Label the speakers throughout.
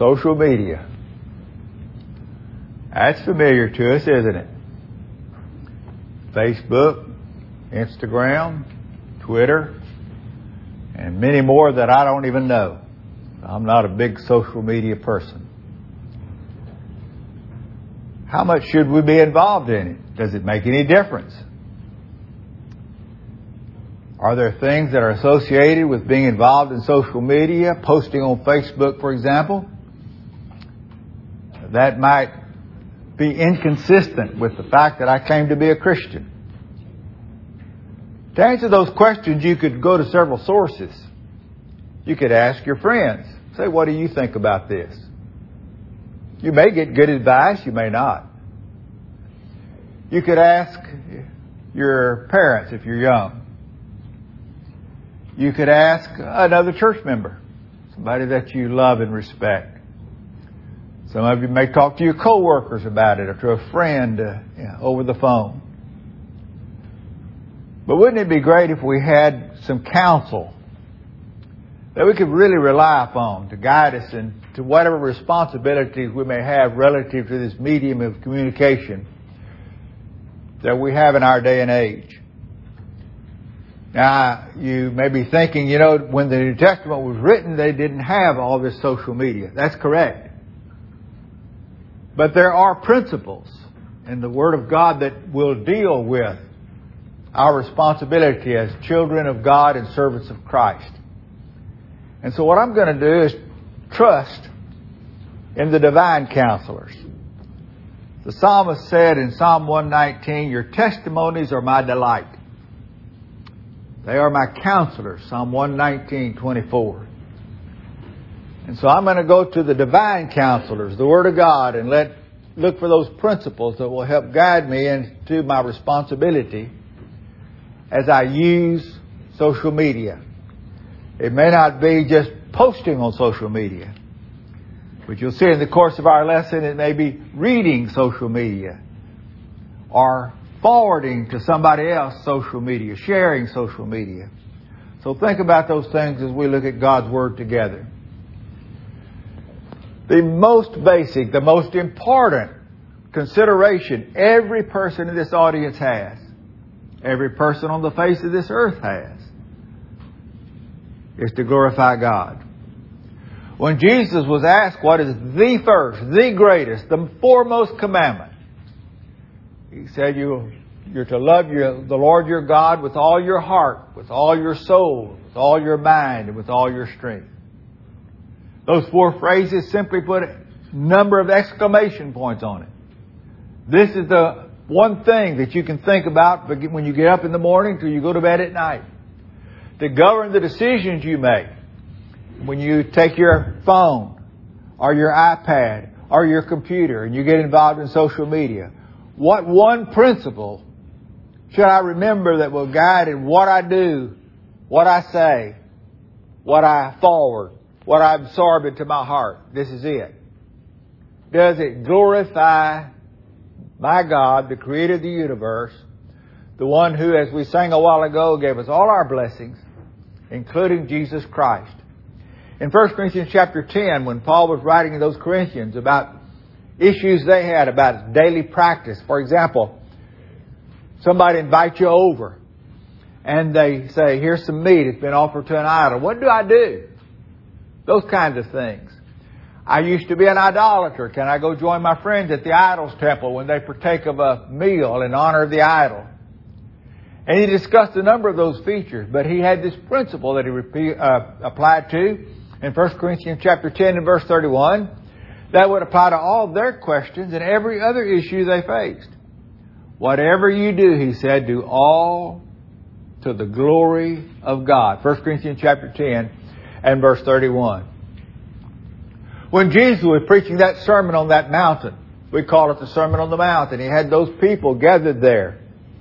Speaker 1: Social media. That's familiar to us, isn't it? Facebook, Instagram, Twitter, and many more that I don't even know. I'm not a big social media person. How much should we be involved in it? Does it make any difference? Are there things that are associated with being involved in social media, posting on Facebook, for example, that might be inconsistent with the fact that I claim to be a Christian? To answer those questions, you could go to several sources. You could ask your friends. Say, what do you think about this? You may get good advice, you may not. You could ask your parents if you're young. You could ask another church member, somebody that you love and respect. Some of you may talk to your coworkers about it or to a friend over the phone. But wouldn't it be great if we had some counsel that we could really rely upon to guide us into whatever responsibilities we may have relative to this medium of communication that we have in our day and age? Now, you may be thinking, when the New Testament was written, they didn't have all this social media. That's correct. But there are principles in the Word of God that will deal with our responsibility as children of God and servants of Christ. And so what I'm going to do is trust in the divine counselors. The psalmist said in Psalm 119, your testimonies are my delight. They are my counselors, Psalm 119:24. And so I'm going to go to the divine counselors, the Word of God, and look for those principles that will help guide me into my responsibility as I use social media. It may not be just posting on social media, but you'll see in the course of our lesson it may be reading social media or forwarding to somebody else social media, sharing social media. So think about those things as we look at God's Word together. The most basic, the most important consideration every person in this audience has, every person on the face of this earth has, is to glorify God. When Jesus was asked what is the first, the greatest, the foremost commandment, He said you're to love the Lord your God with all your heart, with all your soul, with all your mind, and with all your strength. Those four phrases simply put a number of exclamation points on it. This is the one thing that you can think about when you get up in the morning till you go to bed at night. To govern the decisions you make. When you take your phone or your iPad or your computer and you get involved in social media, what one principle should I remember that will guide in what I do, what I say, what I forward, what I absorb into my heart? This is it. Does it glorify my God, the Creator of the universe, the one who, as we sang a while ago, gave us all our blessings, including Jesus Christ? In 1 Corinthians chapter 10, when Paul was writing to those Corinthians about issues they had about daily practice, for example, somebody invites you over and they say, here's some meat, it's been offered to an idol. What do I do? Those kinds of things. I used to be an idolater. Can I go join my friends at the idol's temple when they partake of a meal in honor of the idol? And he discussed a number of those features, but he had this principle that he applied to in 1 Corinthians chapter 10 and verse 31 that would apply to all their questions and every other issue they faced. Whatever you do, he said, do all to the glory of God. 1 Corinthians chapter 10 and verse 31. When Jesus was preaching that sermon on that mountain, we call it the Sermon on the Mount, and he had those people gathered there.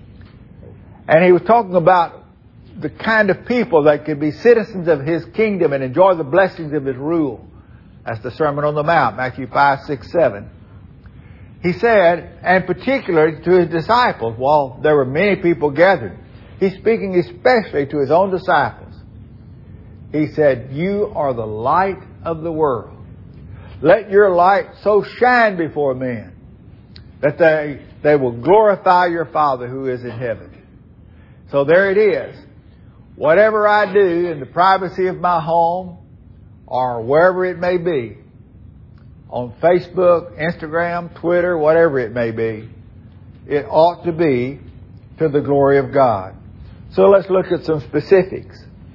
Speaker 1: And he was talking about the kind of people that could be citizens of his kingdom and enjoy the blessings of his rule. That's the Sermon on the Mount, Matthew 5, 6, 7. He said, and particularly to his disciples, while there were many people gathered, he's speaking especially to his own disciples. He said, you are the light of the world. Let your light so shine before men that they will glorify your Father who is in heaven. So there it is. Whatever I do in the privacy of my home or wherever it may be, on Facebook, Instagram, Twitter, whatever it may be, it ought to be to the glory of God. So let's look at some specifics.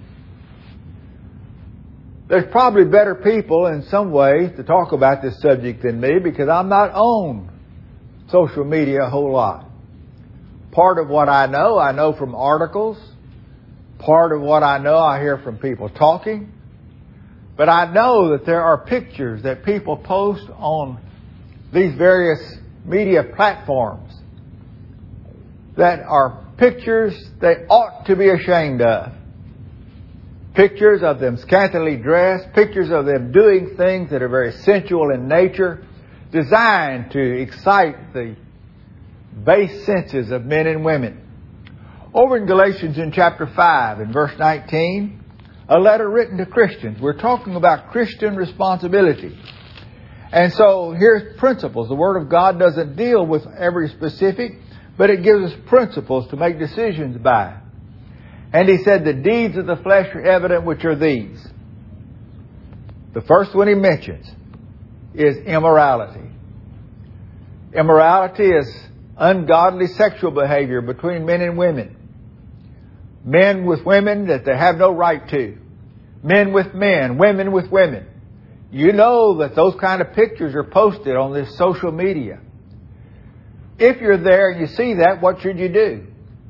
Speaker 1: There's probably better people in some ways to talk about this subject than me because I'm not on social media a whole lot. Part of what I know from articles. Part of what I know, I hear from people talking. But I know that there are pictures that people post on these various media platforms that are pictures they ought to be ashamed of. Pictures of them scantily dressed, pictures of them doing things that are very sensual in nature, designed to excite the base senses of men and women. Over in Galatians in chapter 5 in verse 19, a letter written to Christians. We're talking about Christian responsibility. And so here's principles. The Word of God doesn't deal with every specific, but it gives us principles to make decisions by. And he said, the deeds of the flesh are evident, which are these. The first one he mentions is immorality. Immorality is ungodly sexual behavior between men and women. Men with women that they have no right to. Men with men, women with women. You know that those kind of pictures are posted on this social media. If you're there and you see that, what should you do?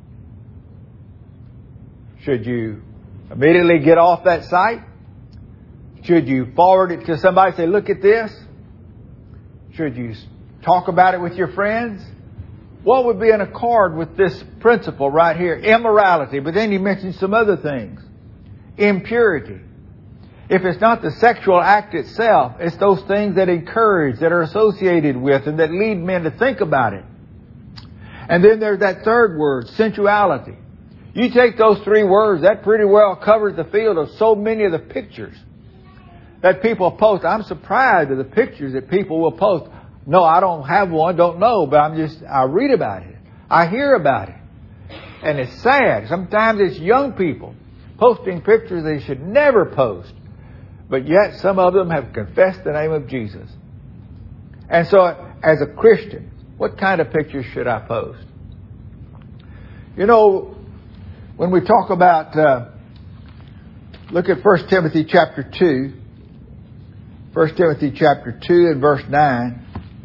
Speaker 1: Should you immediately get off that site? Should you forward it to somebody and say, look at this? Should you talk about it with your friends? What would be in accord with this principle right here? Immorality. But then he mentions some other things. Impurity. If it's not the sexual act itself, it's those things that encourage, that are associated with, and that lead men to think about it. And then there's that third word, sensuality. You take those three words, that pretty well covers the field of so many of the pictures that people post. I'm surprised at the pictures that people will post. No, I don't have one, don't know, but I read about it. I hear about it. And it's sad. Sometimes it's young people posting pictures they should never post. But yet some of them have confessed the name of Jesus. And so as a Christian, what kind of pictures should I post? You know, when we talk about, look at 1 Timothy chapter 2. 1 Timothy chapter 2 and verse 9.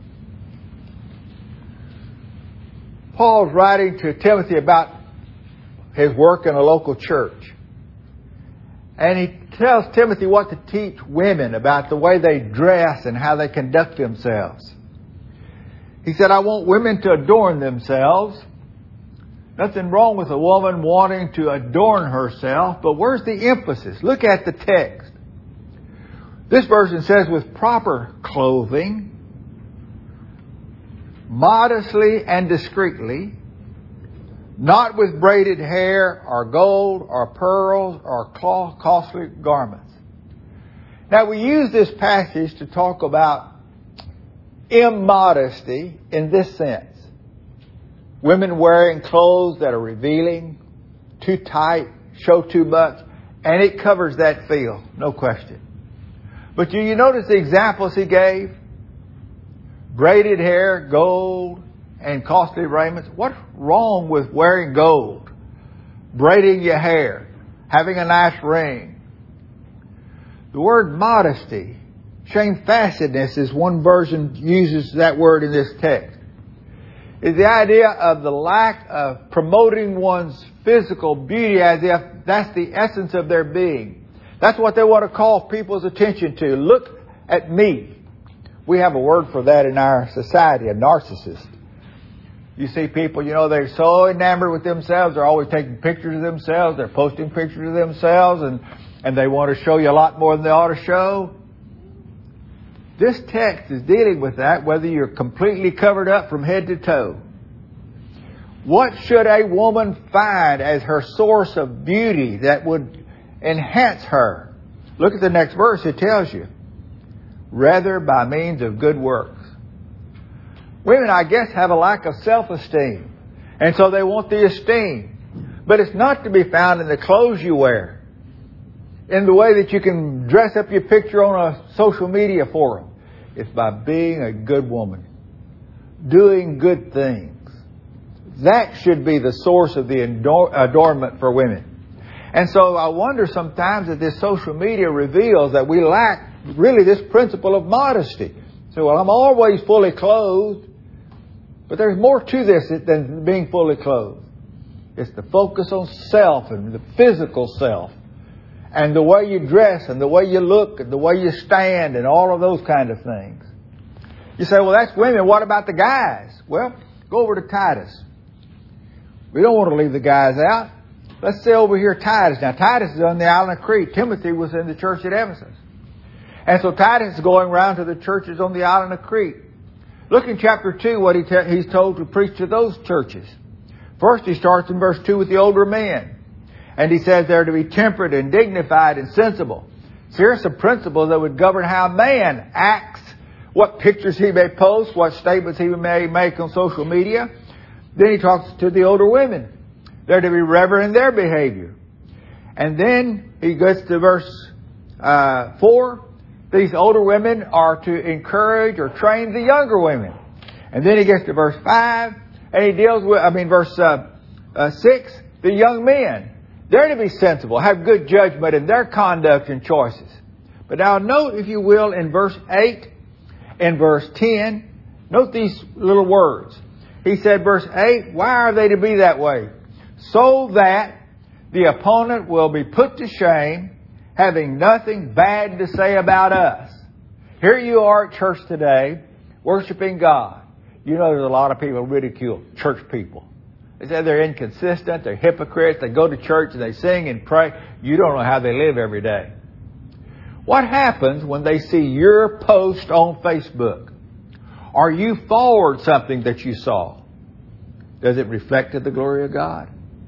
Speaker 1: Paul's writing to Timothy about his work in a local church. And he tells Timothy what to teach women about the way they dress and how they conduct themselves. He said, I want women to adorn themselves. Nothing wrong with a woman wanting to adorn herself, but where's the emphasis? Look at the text. This version says with proper clothing, modestly and discreetly, not with braided hair or gold or pearls or costly garments. Now we use this passage to talk about immodesty in this sense. Women wearing clothes that are revealing, too tight, show too much, and it covers that field, no question. But do you notice the examples he gave? Braided hair, gold, and costly raiments. What's wrong with wearing gold? Braiding your hair, having a nice ring. The word modesty, shamefacedness is one version uses that word in this text. Is the idea of the lack of promoting one's physical beauty as if that's the essence of their being. That's what they want to call people's attention to. Look at me. We have a word for that in our society, a narcissist. You see people, they're so enamored with themselves. They're always taking pictures of themselves. They're posting pictures of themselves. And they want to show you a lot more than they ought to show. This text is dealing with that, whether you're completely covered up from head to toe. What should a woman find as her source of beauty that would enhance her? Look at the next verse. It tells you. rather by means of good works. Women, I guess, have a lack of self-esteem, and so they want the esteem. But it's not to be found in the clothes you wear, in the way that you can dress up your picture on a social media forum. It's by being a good woman, doing good things. That should be the source of the adornment for women. And so I wonder sometimes that this social media reveals that we lack really this principle of modesty. So, well, I'm always fully clothed. But there's more to this than being fully clothed. It's the focus on self and the physical self. And the way you dress and the way you look and the way you stand and all of those kind of things. You say, well, that's women. What about the guys? Well, go over to Titus. We don't want to leave the guys out. Let's say over here Titus. Now, Titus is on the island of Crete. Timothy was in the church at Ephesus. And so Titus is going around to the churches on the island of Crete. Look in chapter 2 what he's told to preach to those churches. First, he starts in verse 2 with the older men. And he says they're to be temperate and dignified and sensible. So here's some principles that would govern how a man acts, what pictures he may post, what statements he may make on social media. Then he talks to the older women. They're to be reverent in their behavior. And then he gets to verse 4. These older women are to encourage or train the younger women. And then he gets to verse 5. And he deals with, verse 6. The young men. They're to be sensible, have good judgment in their conduct and choices. But now note, if you will, in verse 8 and verse 10, note these little words. He said, verse 8, why are they to be that way? So that the opponent will be put to shame, having nothing bad to say about us. Here you are at church today, worshiping God. You know there's a lot of people who ridicule church people. They say they're inconsistent, they're hypocrites, they go to church and they sing and pray. You don't know how they live every day. What happens when they see your post on Facebook? Or you forward something that you saw? Does it reflect the glory of God?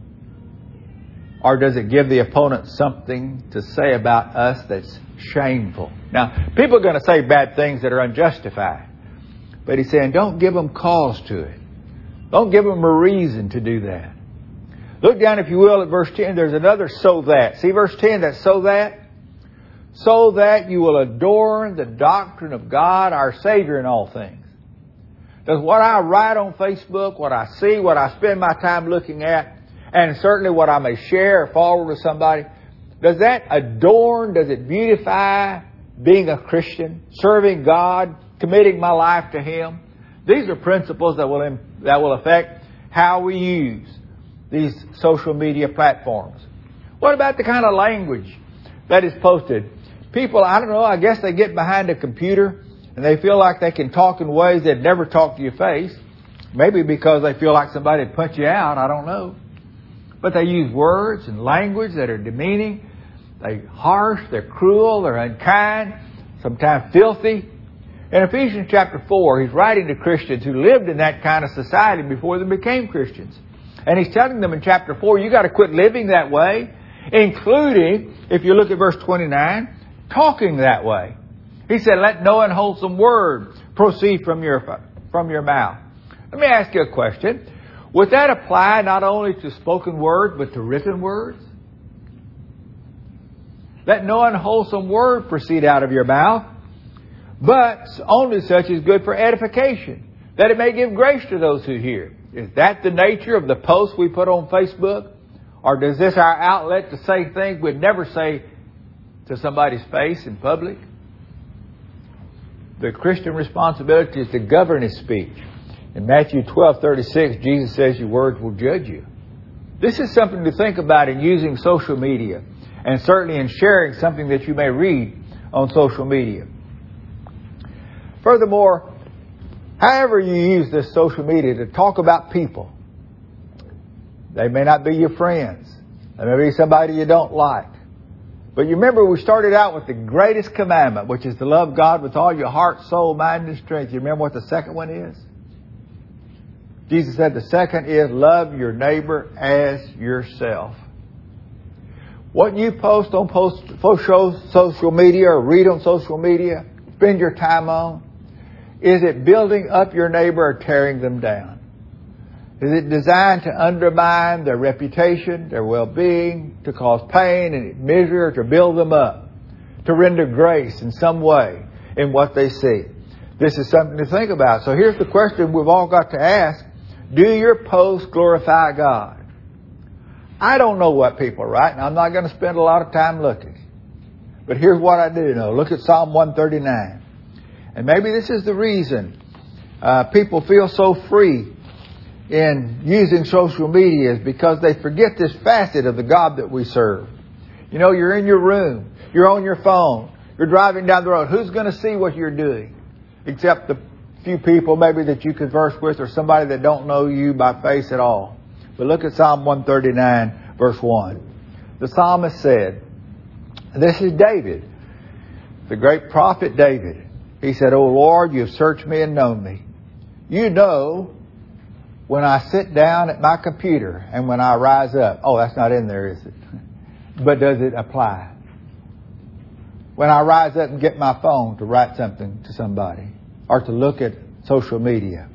Speaker 1: Or does it give the opponent something to say about us that's shameful? Now, people are going to say bad things that are unjustified. But he's saying, don't give them cause to it. Don't give them a reason to do that. Look down, if you will, at verse 10. There's another so that. See verse 10, that so that? So that you will adorn the doctrine of God, our Savior, in all things. Does what I write on Facebook, what I see, what I spend my time looking at, and certainly what I may share or forward to somebody, does that adorn, does it beautify being a Christian, serving God, committing my life to Him? These are principles that will affect how we use these social media platforms. What about the kind of language that is posted? People, I don't know, I guess they get behind a computer and they feel like they can talk in ways they'd never talk to your face. Maybe because they feel like somebody would punch you out, I don't know. But they use words and language that are demeaning. They're harsh, they're cruel, they're unkind, sometimes filthy. In Ephesians chapter 4, he's writing to Christians who lived in that kind of society before they became Christians. And he's telling them in chapter 4, you got to quit living that way, including, if you look at verse 29, talking that way. He said, let no unwholesome word proceed from your mouth. Let me ask you a question. Would that apply not only to spoken words, but to written words? Let no unwholesome word proceed out of your mouth, but only such is good for edification, that it may give grace to those who hear. Is that the nature of the posts we put on Facebook? Or does this our outlet to say things we'd never say to somebody's face in public? The Christian responsibility is to govern his speech. In Matthew 12:36, Jesus says your words will judge you. This is something to think about in using social media, and certainly in sharing something that you may read on social media. Furthermore, however you use this social media to talk about people, they may not be your friends. They may be somebody you don't like. But you remember we started out with the greatest commandment, which is to love God with all your heart, soul, mind, and strength. You remember what the second one is? Jesus said the second is love your neighbor as yourself. What you post on social media or read on social media, spend your time on? Is it building up your neighbor or tearing them down? Is it designed to undermine their reputation, their well-being, to cause pain and misery, or to build them up, to render grace in some way in what they see? This is something to think about. So here's the question we've all got to ask. Do your posts glorify God? I don't know what people write, and I'm not going to spend a lot of time looking. But here's what I do know. Look at Psalm 139. And maybe this is the reason people feel so free in using social media, is because they forget this facet of the God that we serve. You know, you're in your room. You're on your phone. You're driving down the road. Who's going to see what you're doing? Except the few people maybe that you converse with, or somebody that don't know you by face at all. But look at Psalm 139, verse 1. The psalmist said, this is David, the great prophet David. He said, O Lord, you've searched me and known me. You know when I sit down at my computer and when I rise up. Oh, that's not in there, is it? But does it apply? When I rise up and get my phone to write something to somebody or to look at social media.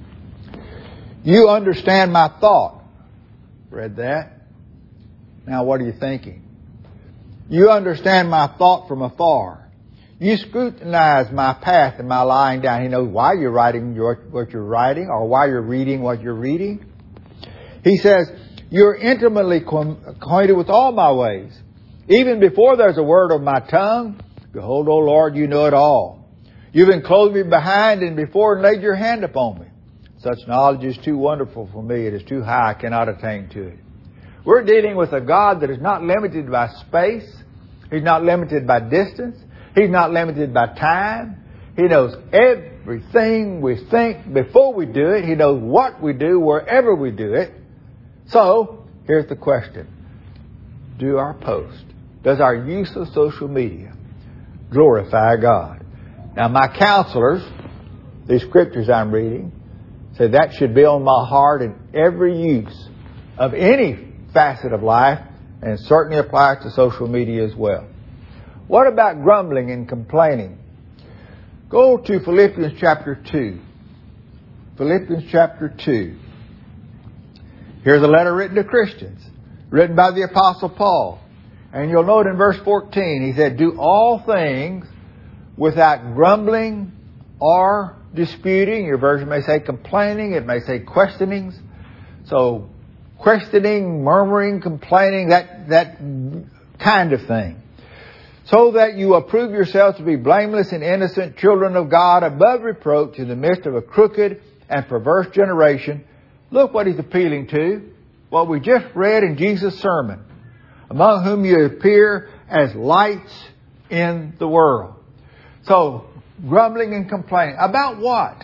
Speaker 1: You understand my thought. Read that. Now what are you thinking? You understand my thought from afar. You scrutinize my path and my lying down. He knows why you're writing what you're writing, or why you're reading what you're reading. He says, you're intimately acquainted with all my ways. Even before there's a word of my tongue, behold, O Lord, you know it all. You've enclosed me behind and before and laid your hand upon me. Such knowledge is too wonderful for me. It is too high. I cannot attain to it. We're dealing with a God that is not limited by space. He's not limited by distance. He's not limited by time. He knows everything we think before we do it. He knows what we do wherever we do it. So, here's the question. Do our post, does our use of social media glorify God? Now, my counselors, these scriptures I'm reading, say that should be on my heart in every use of any facet of life, and it certainly applies to social media as well. What about grumbling and complaining? Go to Philippians chapter 2. Philippians chapter 2. Here's a letter written to Christians, written by the Apostle Paul. And you'll note in verse 14, he said, do all things without grumbling or disputing. Your version may say complaining. It may say questionings. So, questioning, murmuring, complaining, that kind of thing. So that you approve yourselves to be blameless and innocent children of God, above reproach in the midst of a crooked and perverse generation. Look what he's appealing to. What we just read in Jesus' sermon. Among whom you appear as lights in the world. So, grumbling and complaining. About what?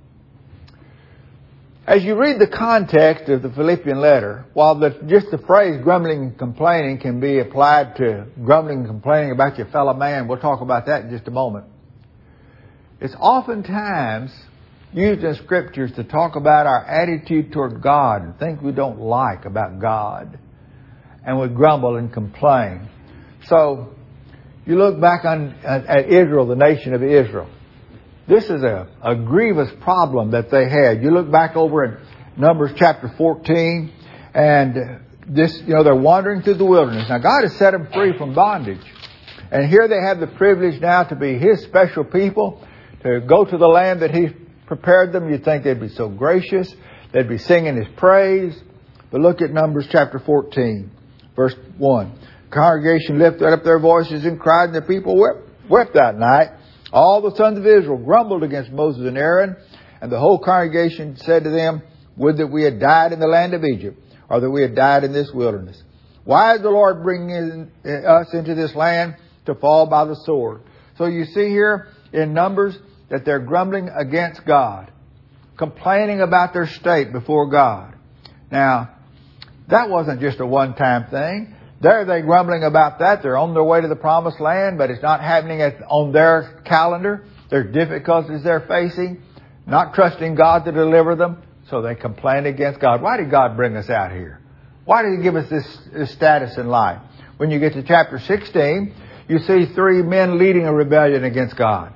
Speaker 1: As you read the context of the Philippian letter, while just the phrase grumbling and complaining can be applied to grumbling and complaining about your fellow man, we'll talk about that in just a moment. It's oftentimes used in scriptures to talk about our attitude toward God and things we don't like about God. And we grumble and complain. So, you look back at Israel, the nation of Israel. This is a grievous problem that they had. You look back over in Numbers chapter 14, and they're wandering through the wilderness. Now, God has set them free from bondage. And here they have the privilege now to be His special people, to go to the land that He prepared them. You'd think they'd be so gracious. They'd be singing His praise. But look at Numbers chapter 14, verse 1. The congregation lifted up their voices and cried, and the people wept that night. All the sons of Israel grumbled against Moses and Aaron, and the whole congregation said to them, would that we had died in the land of Egypt, or that we had died in this wilderness. Why is the Lord bringing us into this land to fall by the sword? So you see here in Numbers that they're grumbling against God, complaining about their state before God. Now, that wasn't just a one-time thing. There they're grumbling about that. They're on their way to the promised land, but it's not happening on their calendar. There's difficulties they're facing, not trusting God to deliver them, so they complain against God. Why did God bring us out here? Why did He give us this status in life? When you get to chapter 16, you see three men leading a rebellion against God.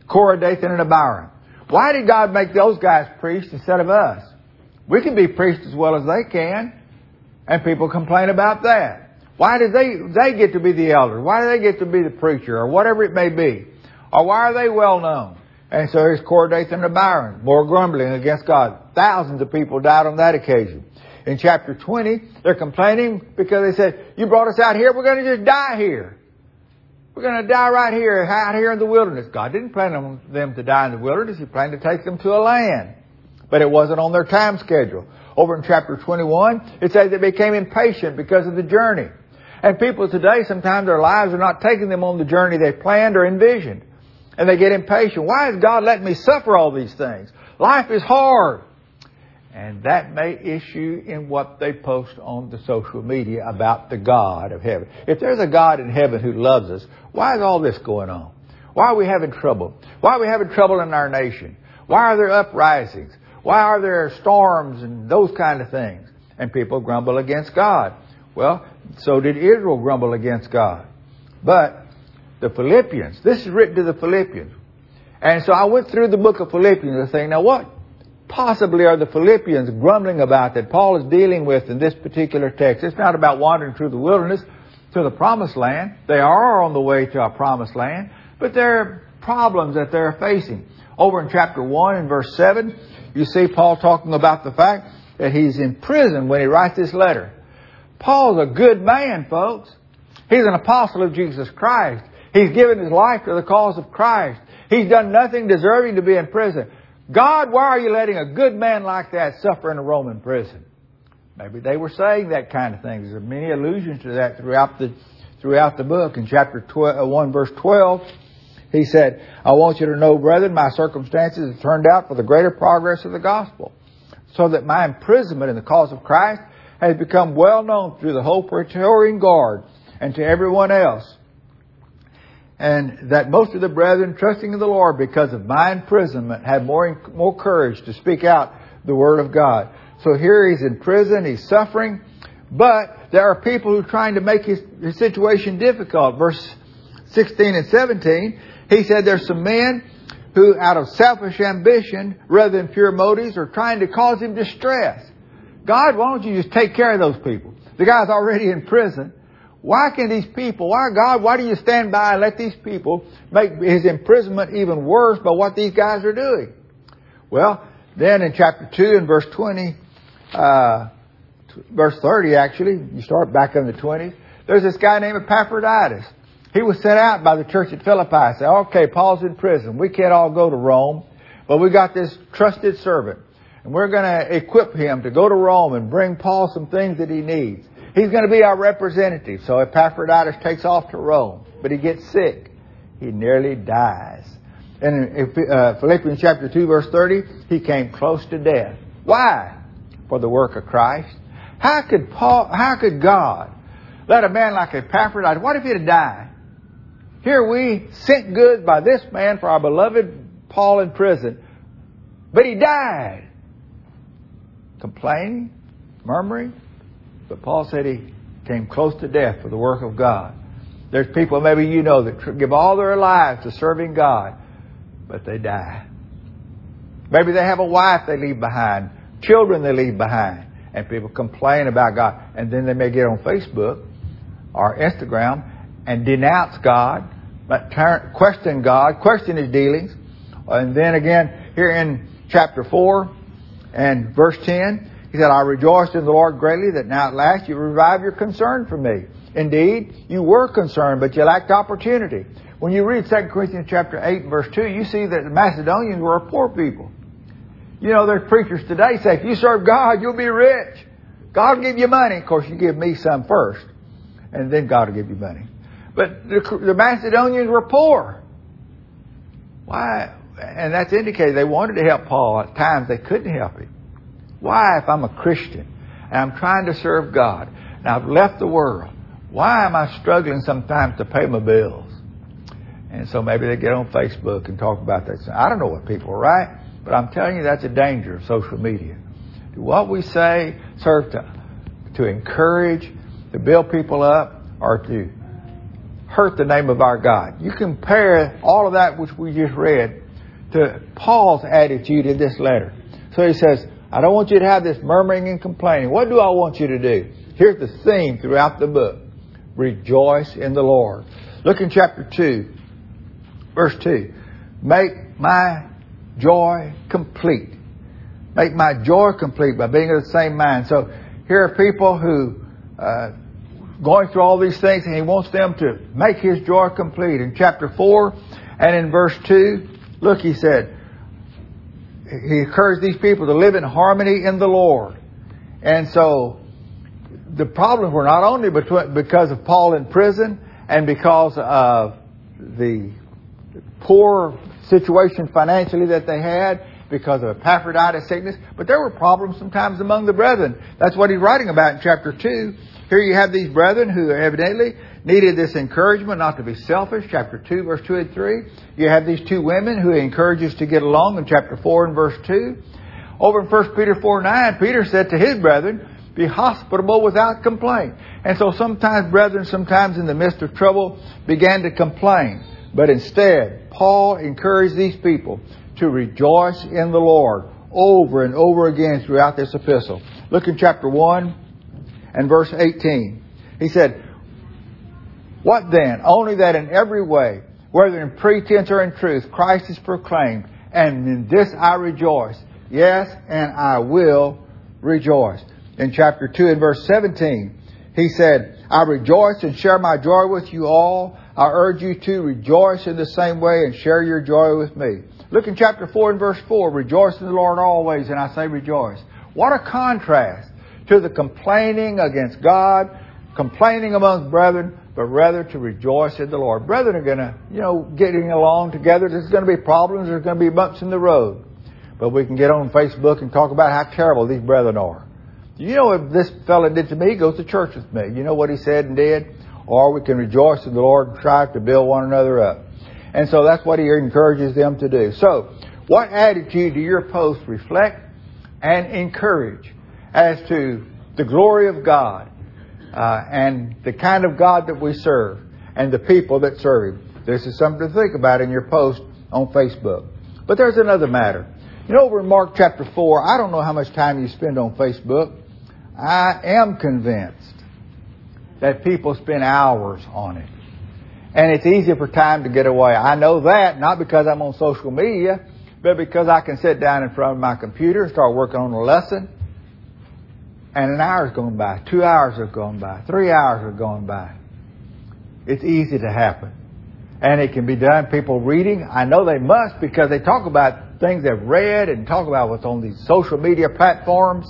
Speaker 1: Korah, Dathan, and Abiram. Why did God make those guys priests instead of us? We can be priests as well as they can. And people complain about that. Why did they get to be the elder? Why do they get to be the preacher? Or whatever it may be. Or why are they well known? And so here's Korah, Dathan, and Abiram. More grumbling against God. Thousands of people died on that occasion. In chapter 20, they're complaining because they said, you brought us out here, we're going to just die here. We're going to die right here, out here in the wilderness. God didn't plan on them to die in the wilderness. He planned to take them to a land. But it wasn't on their time schedule. Over in chapter 21, it says they became impatient because of the journey. And people today, sometimes their lives are not taking them on the journey they planned or envisioned. And they get impatient. Why is God letting me suffer all these things? Life is hard. And that may issue in what they post on the social media about the God of heaven. If there's a God in heaven who loves us, why is all this going on? Why are we having trouble? Why are we having trouble in our nation? Why are there uprisings? Why are there storms and those kind of things? And people grumble against God. Well, so did Israel grumble against God. But the Philippians, this is written to the Philippians. And so I went through the book of Philippians and saying, now what possibly are the Philippians grumbling about that Paul is dealing with in this particular text? It's not about wandering through the wilderness to the promised land. They are on the way to a promised land, but there are problems that they're facing. Over in chapter 1 and verse 7, you see Paul talking about the fact that he's in prison when he writes this letter. Paul's a good man, folks. He's an apostle of Jesus Christ. He's given his life to the cause of Christ. He's done nothing deserving to be in prison. God, why are you letting a good man like that suffer in a Roman prison? Maybe they were saying that kind of thing. There are many allusions to that throughout the book. In chapter 1, verse 12, he said, I want you to know, brethren, my circumstances have turned out for the greater progress of the gospel, so that my imprisonment in the cause of Christ has become well known through the whole Praetorian Guard and to everyone else. And that most of the brethren, trusting in the Lord because of my imprisonment, had more courage to speak out the Word of God. So here he's in prison, he's suffering, but there are people who are trying to make his situation difficult. Verse 16 and 17, he said there's some men who, out of selfish ambition rather than pure motives, are trying to cause him distress. God, why don't you just take care of those people? The guy's already in prison. Why can these people, why do you stand by and let these people make his imprisonment even worse by what these guys are doing? Well, then in chapter 2 and verse 20, verse 30 actually, you start back in the 20s, there's this guy named Epaphroditus. He was sent out by the church at Philippi. Said, okay, Paul's in prison. We can't all go to Rome, but we got this trusted servant. And we're going to equip him to go to Rome and bring Paul some things that he needs. He's going to be our representative. So Epaphroditus takes off to Rome, but he gets sick. He nearly dies. And in Philippians chapter 2, verse 30, he came close to death. Why? For the work of Christ. How could God let a man like Epaphroditus, what if he'd have died? Here we sent goods by this man for our beloved Paul in prison, but he died. Complaining, murmuring. But Paul said he came close to death for the work of God. There's people, maybe you know, that give all their lives to serving God, but they die. Maybe they have a wife they leave behind, children they leave behind, and people complain about God. And then they may get on Facebook or Instagram and denounce God, question God, question His dealings. And then again, here in chapter 4 and verse 10, he said, I rejoiced in the Lord greatly that now at last you revive your concern for me. Indeed, you were concerned, but you lacked opportunity. When you read 2 Corinthians chapter 8 verse 2, you see that the Macedonians were a poor people. You know, there's preachers today say, if you serve God, you'll be rich. God will give you money. Of course, you give me some first, and then God will give you money. But the Macedonians were poor. Why? And that's indicated they wanted to help Paul. At times they couldn't help him. Why, if I'm a Christian and I'm trying to serve God and I've left the world, why am I struggling sometimes to pay my bills? And so maybe they get on Facebook and talk about that. I don't know what people are write, but I'm telling you that's a danger of social media. Do what we say serve to encourage, to build people up, or to hurt the name of our God. You compare all of that which we just read to Paul's attitude in this letter. So he says, I don't want you to have this murmuring and complaining. What do I want you to do? Here's the theme throughout the book. Rejoice in the Lord. Look in chapter 2, verse 2. Make my joy complete. Make my joy complete by being of the same mind. So here are people who going through all these things, and he wants them to make his joy complete. In chapter 4 and in verse 2, look, he said, he encouraged these people to live in harmony in the Lord. And so the problems were not only because of Paul in prison and because of the poor situation financially that they had, because of Epaphroditus sickness, but there were problems sometimes among the brethren. That's what he's writing about in chapter 2. Here you have these brethren who evidently needed this encouragement not to be selfish, chapter 2, verse 2 and 3. You have these two women who he encourages to get along in chapter 4 and verse 2. Over in 1 Peter 4:9, Peter said to his brethren, be hospitable without complaint. And so sometimes brethren, sometimes in the midst of trouble, began to complain. But instead, Paul encouraged these people to rejoice in the Lord over and over again throughout this epistle. Look in chapter 1 and verse 18. He said, what then? Only that in every way, whether in pretense or in truth, Christ is proclaimed, and in this I rejoice. Yes, and I will rejoice. In chapter 2 and verse 17, he said, I rejoice and share my joy with you all. I urge you to rejoice in the same way and share your joy with me. Look in chapter 4 and verse 4. Rejoice in the Lord always, and I say rejoice. What a contrast to the complaining against God, complaining among brethren, but rather to rejoice in the Lord. Brethren are going to, getting along together. There's going to be problems. There's going to be bumps in the road. But we can get on Facebook and talk about how terrible these brethren are. You know what this fellow did to me? He goes to church with me. You know what he said and did? Or we can rejoice in the Lord and strive to build one another up. And so that's what he encourages them to do. So, what attitude do your post reflect and encourage as to the glory of God and the kind of God that we serve and the people that serve Him? This is something to think about in your post on Facebook. But there's another matter. Over in Mark chapter 4, I don't know how much time you spend on Facebook. I am convinced that people spend hours on it. And it's easy for time to get away. I know that, not because I'm on social media, but because I can sit down in front of my computer and start working on a lesson. And an hour's gone by, 2 hours have gone by, 3 hours have gone by. It's easy to happen. And it can be done. People reading, I know they must, because they talk about things they've read and talk about what's on these social media platforms.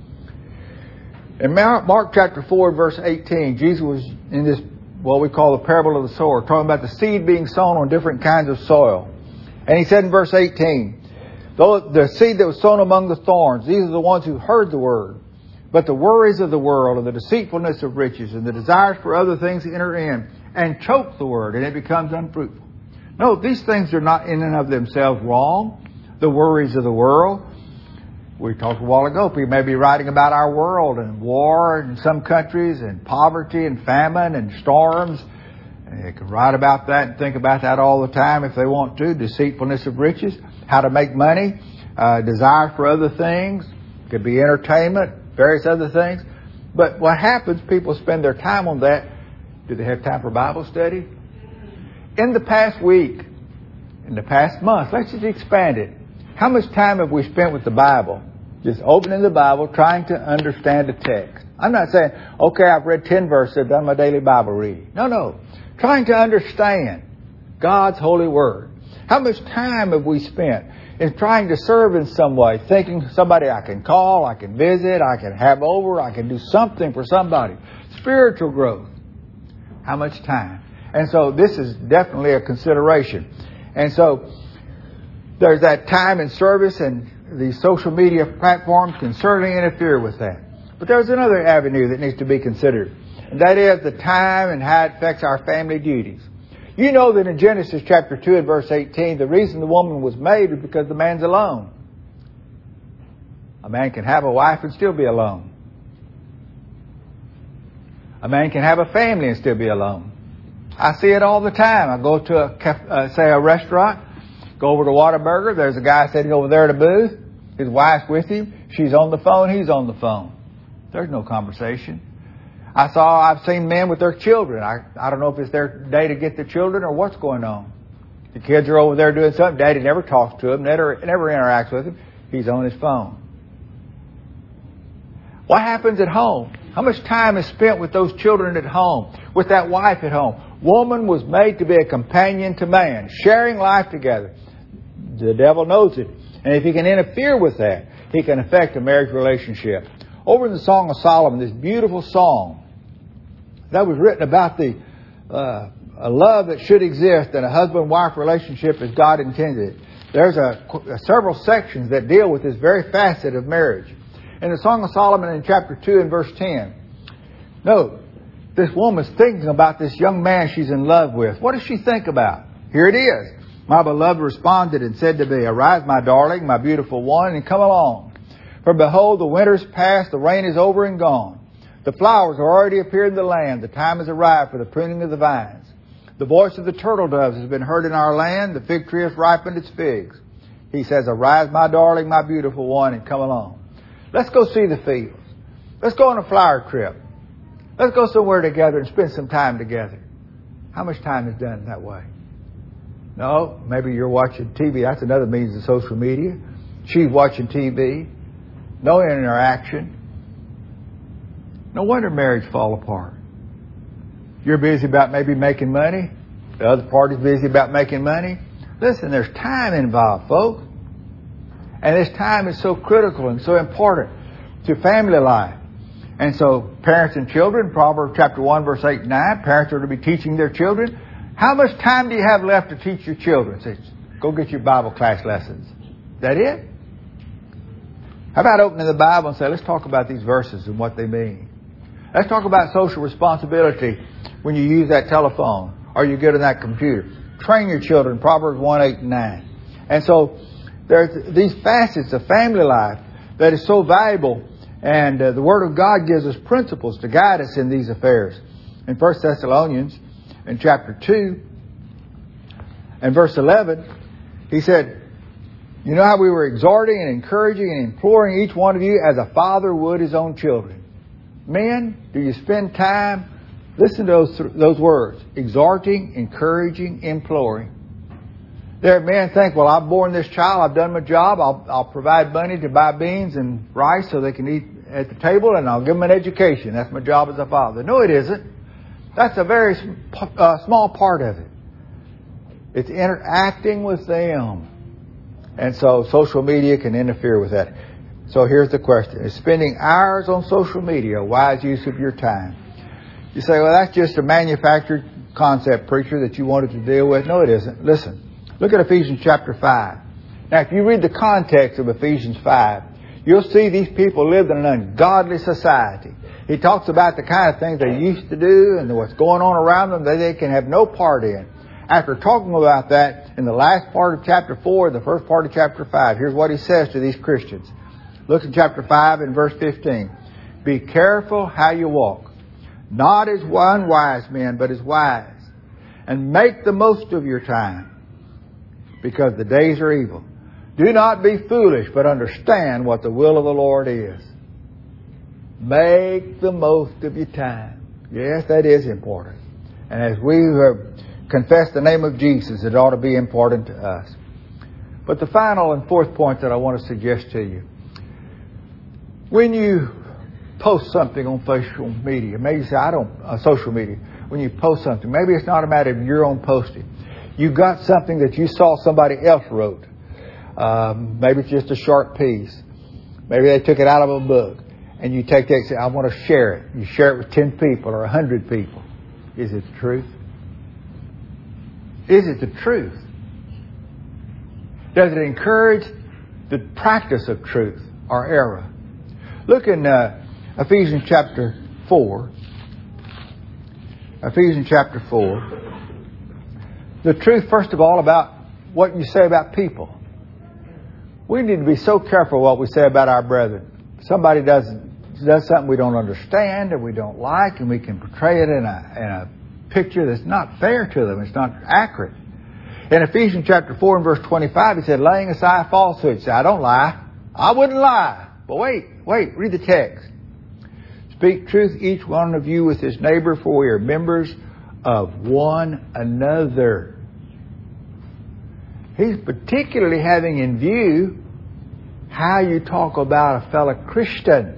Speaker 1: In Mark chapter 4, verse 18, Jesus was in this, what we call the parable of the sower, talking about the seed being sown on different kinds of soil. And he said in verse 18, though the seed that was sown among the thorns, these are the ones who heard the word. But the worries of the world and the deceitfulness of riches and the desires for other things enter in and choke the word, and it becomes unfruitful. No, these things are not in and of themselves wrong. The worries of the world. We talked a while ago, people may be writing about our world and war in some countries and poverty and famine and storms. And they can write about that and think about that all the time if they want to. Deceitfulness of riches, how to make money, desire for other things. It could be entertainment, various other things. But what happens, people spend their time on that. Do they have time for Bible study? In the past week, in the past month, let's just expand it. How much time have we spent with the Bible? Just opening the Bible, trying to understand the text. I'm not saying, okay, I've read 10 verses, I've done my daily Bible reading. No. Trying to understand God's holy word. How much time have we spent in trying to serve in some way, thinking somebody I can call, I can visit, I can have over, I can do something for somebody. Spiritual growth. How much time? And so this is definitely a consideration. And so there's that time and service, and these social media platforms can certainly interfere with that. But there's another avenue that needs to be considered, and that is the time and how it affects our family duties. You know that in Genesis chapter 2 and verse 18, the reason the woman was made was because the man's alone. A man can have a wife and still be alone. A man can have a family and still be alone. I see it all the time. I go to a restaurant, go over to Whataburger. There's a guy sitting over there at a booth. His wife's with him. She's on the phone. He's on the phone. There's no conversation. I've seen men with their children. I don't know if it's their day to get the children or what's going on. The kids are over there doing something. Daddy never talks to them, never interacts with them. He's on his phone. What happens at home? How much time is spent with those children at home, with that wife at home? Woman was made to be a companion to man, sharing life together. The devil knows it. And if he can interfere with that, he can affect a marriage relationship. Over in the Song of Solomon, this beautiful song that was written about the a love that should exist in a husband-wife relationship as God intended it. There's several sections that deal with this very facet of marriage. In the Song of Solomon in chapter 2 and verse 10, note, this woman's thinking about this young man she's in love with. What does she think about? Here it is. My beloved responded and said to me, arise, my darling, my beautiful one, and come along. For behold, the winter's past, the rain is over and gone. The flowers are already appeared in the land. The time has arrived for the pruning of the vines. The voice of the turtle doves has been heard in our land. The fig tree has ripened its figs. He says, arise, my darling, my beautiful one, and come along. Let's go see the fields. Let's go on a flower trip. Let's go somewhere together and spend some time together. How much time is done that way? No, maybe you're watching TV. That's another means of social media. She's watching TV. No interaction. No wonder marriage fall apart. You're busy about maybe making money. The other party's busy about making money. Listen, there's time involved, folks. And this time is so critical and so important to family life. And so parents and children, Proverbs chapter 1, verse 8 and 9, parents are to be teaching their children. How much time do you have left to teach your children? Say, go get your Bible class lessons. Is that it? How about opening the Bible and say, let's talk about these verses and what they mean. Let's talk about social responsibility when you use that telephone or you get on that computer. Train your children, Proverbs 1, 8 and 9. And so there's these facets of family life that is so valuable. And the Word of God gives us principles to guide us in these affairs. In 1 Thessalonians, in chapter 2, and verse 11, he said, you know how we were exhorting and encouraging and imploring each one of you as a father would his own children. Men, do you spend time, listen to those words, exhorting, encouraging, imploring. There are men think, well, I've born this child, I've done my job, I'll provide money to buy beans and rice so they can eat at the table, and I'll give them an education. That's my job as a father. No, it isn't. That's a very small part of it. It's interacting with them. And so social media can interfere with that. So here's the question. Is spending hours on social media a wise use of your time? You say, well, that's just a manufactured concept, preacher, that you wanted to deal with. No, it isn't. Listen. Look at Ephesians chapter 5. Now, if you read the context of Ephesians 5, you'll see these people lived in an ungodly society. He talks about the kind of things they used to do and what's going on around them that they can have no part in. After talking about that in the last part of chapter 4 and the first part of chapter 5, here's what he says to these Christians. Look at chapter 5 and verse 15. Be careful how you walk, not as unwise men, but as wise. And make the most of your time, because the days are evil. Do not be foolish, but understand what the will of the Lord is. Make the most of your time. Yes, that is important. And as we confess the name of Jesus, it ought to be important to us. But the final and fourth point that I want to suggest to you. When you post something on social media, maybe you say, social media. When you post something, maybe it's not a matter of your own posting. You got something that you saw somebody else wrote. Maybe it's just a short piece. Maybe they took it out of a book. And you take that and say, I want to share it. You share it with 10 people or 100 people. Is it the truth? Is it the truth? Does it encourage the practice of truth or error? Look in Ephesians chapter 4. Ephesians chapter 4. The truth, first of all, about what you say about people. We need to be so careful what we say about our brethren. Somebody does something we don't understand or we don't like, and we can portray it in a picture that's not fair to them. It's not accurate. In Ephesians chapter 4 and verse 25, he said, laying aside falsehood. He said, I don't lie. I wouldn't lie. But wait, read the text. Speak truth, each one of you with his neighbor, for we are members of one another. He's particularly having in view how you talk about a fellow Christian.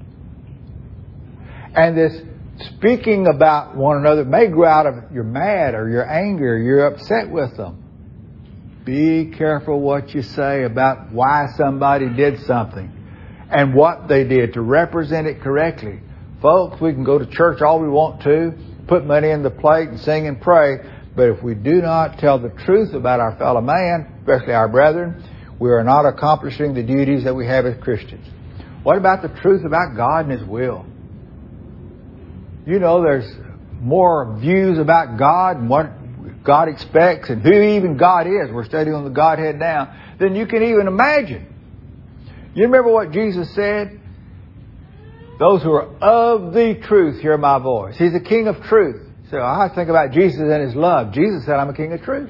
Speaker 1: And this speaking about one another may grow out of you're mad or you're angry or you're upset with them. Be careful what you say about why somebody did something and what they did to represent it correctly. Folks, we can go to church all we want to, put money in the plate and sing and pray, but if we do not tell the truth about our fellow man, especially our brethren, we are not accomplishing the duties that we have as Christians. What about the truth about God and His will? You know, there's more views about God and what God expects and who even God is. We're studying on the Godhead now than you can even imagine. You remember what Jesus said? Those who are of the truth hear my voice. He's the King of truth. So I think about Jesus and His love. Jesus said, I'm a King of truth.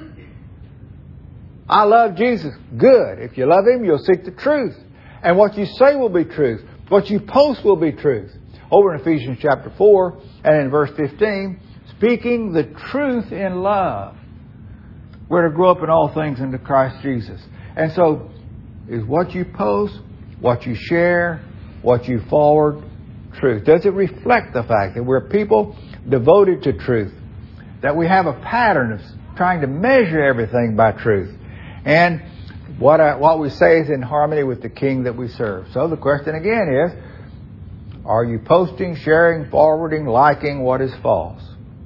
Speaker 1: I love Jesus. Good. If you love Him, you'll seek the truth. And what you say will be truth. What you post will be truth. Over in Ephesians chapter 4 and in verse 15, speaking the truth in love. We're to grow up in all things into Christ Jesus. And so, is what you post, what you share, what you forward, truth? Does it reflect the fact that we're people devoted to truth? That we have a pattern of trying to measure everything by truth? And what we say is in harmony with the King that we serve. So the question again is, are you posting, sharing, forwarding, liking what is false?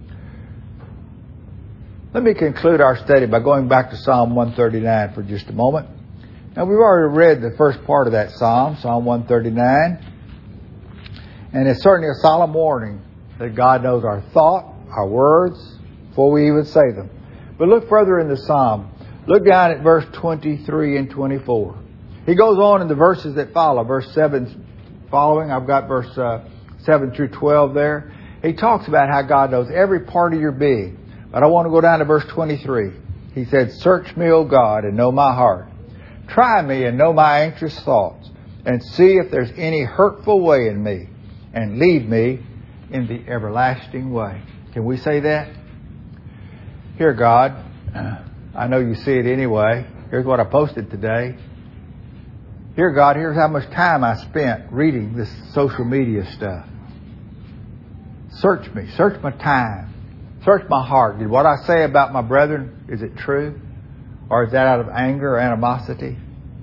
Speaker 1: Let me conclude our study by going back to Psalm 139 for just a moment. Now, we've already read the first part of that Psalm, Psalm 139. And it's certainly a solemn warning that God knows our thought, our words, before we even say them. But look further in the Psalm. Look down at verse 23 and 24. He goes on in the verses that follow. Verse 7 following. I've got verse 7 through 12 there. He talks about how God knows every part of your being. But I want to go down to verse 23. He said, search me, O God, and know my heart. Try me and know my anxious thoughts, and see if there's any hurtful way in me, and lead me in the everlasting way. Can we say that? Here, God, I know you see it anyway. Here's what I posted today. Here, God, here's how much time I spent reading this social media stuff. Search me. Search my time. Search my heart. Did what I say about my brethren, is it true? Or is that out of anger or animosity?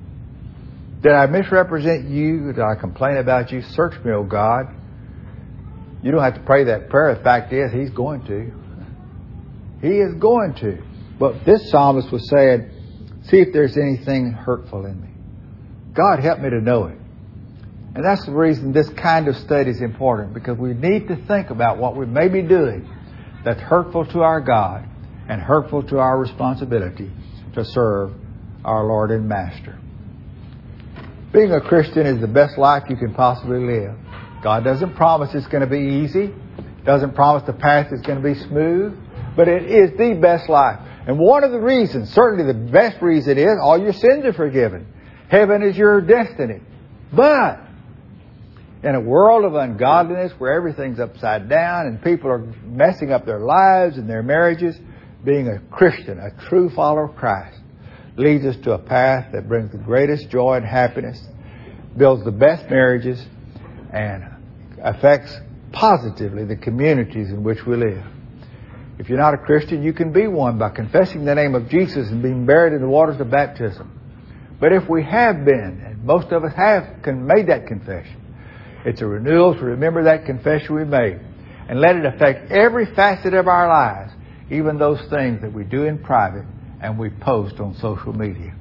Speaker 1: Did I misrepresent you? Did I complain about you? Search me, O God. You don't have to pray that prayer. The fact is, He's going to. He is going to. But this psalmist was saying, see if there's anything hurtful in me. God, help me to know it. And that's the reason this kind of study is important, because we need to think about what we may be doing that's hurtful to our God and hurtful to our responsibility to serve our Lord and Master. Being a Christian is the best life you can possibly live. God doesn't promise it's going to be easy. Doesn't promise the path is going to be smooth. But it is the best life. And one of the reasons, certainly the best reason is, all your sins are forgiven. Heaven is your destiny. But in a world of ungodliness where everything's upside down and people are messing up their lives and their marriages, being a Christian, a true follower of Christ, leads us to a path that brings the greatest joy and happiness, builds the best marriages, and affects positively the communities in which we live. If you're not a Christian, you can be one by confessing the name of Jesus and being buried in the waters of baptism. But if we have been, and most of us have made that confession, it's a renewal to remember that confession we made and let it affect every facet of our lives, even those things that we do in private and we post on social media.